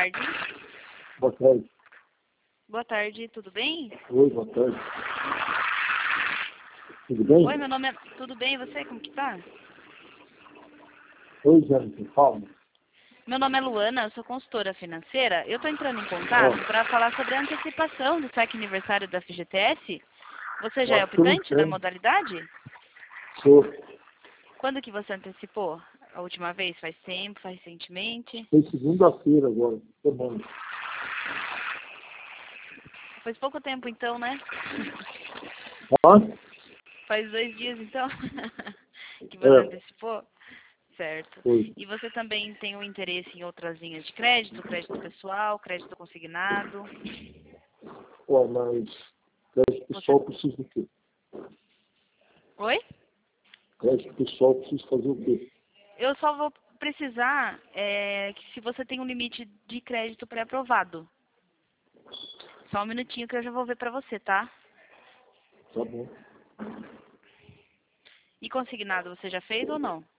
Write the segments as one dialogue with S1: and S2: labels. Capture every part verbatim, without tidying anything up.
S1: tarde.
S2: Boa tarde.
S1: Boa tarde, tudo bem?
S2: Oi, boa tarde. Tudo bem?
S1: Oi, meu nome é... Tudo bem, e você? Como que tá?
S2: Oi, Jânio, fala.
S1: Meu nome é Luana, eu sou consultora financeira. Eu tô entrando em contato para falar sobre a antecipação do saque aniversário da F G T S. Você já é
S2: Acho que eu não
S1: optante na
S2: tenho.
S1: modalidade?
S2: Sou.
S1: Quando que você antecipou? A última vez? Faz tempo? Faz recentemente?
S2: Foi segunda-feira agora, semana.
S1: Faz pouco tempo então, né?
S2: Ah?
S1: Faz dois dias então que você
S2: É,
S1: antecipou? Certo.
S2: foi.
S1: E você também tem um interesse em outras linhas de crédito, crédito pessoal, crédito consignado?
S2: Ó, mas crédito
S1: Você...
S2: pessoal precisa do quê?
S1: Oi?
S2: Crédito pessoal precisa fazer o quê?
S1: Eu só vou precisar é, que se você tem um limite de crédito pré-aprovado. Só um minutinho que eu já vou ver pra você, tá?
S2: Tá bom.
S1: E consignado você já fez ou não?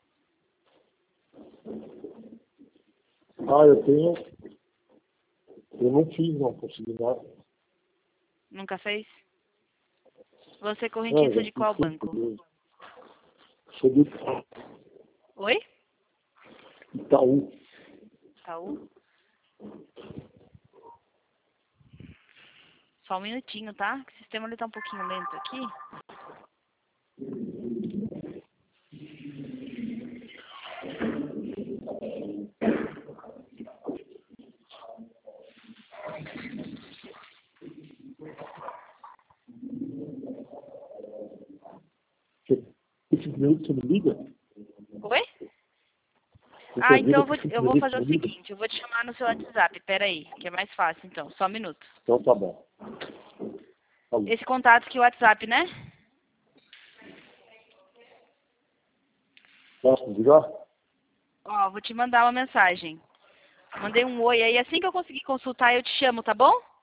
S2: Ah, eu tenho. Eu não fiz, não consegui nada.
S1: Nunca fez? Você é
S2: Não,
S1: correntista
S2: já
S1: de
S2: fiz
S1: qual
S2: tudo.
S1: banco?
S2: Eu sou do
S1: Oi?
S2: Itaú.
S1: Itaú? Só um minutinho, tá? O sistema ele tá um pouquinho lento aqui.
S2: Esses minutos você me liga?
S1: Oi?
S2: Você
S1: Ah,
S2: quer ver
S1: então eu vou,
S2: daqui cinco
S1: eu vou
S2: minutos
S1: fazer
S2: me
S1: o
S2: liga?
S1: seguinte, eu vou te chamar no seu WhatsApp, peraí, que é mais fácil então, só um minuto.
S2: Então tá bom. Falou.
S1: Esse contato aqui, o WhatsApp, né?
S2: Posso ligar?
S1: Ó, vou te mandar uma mensagem. Mandei um oi aí, assim que eu conseguir consultar eu te chamo, tá bom?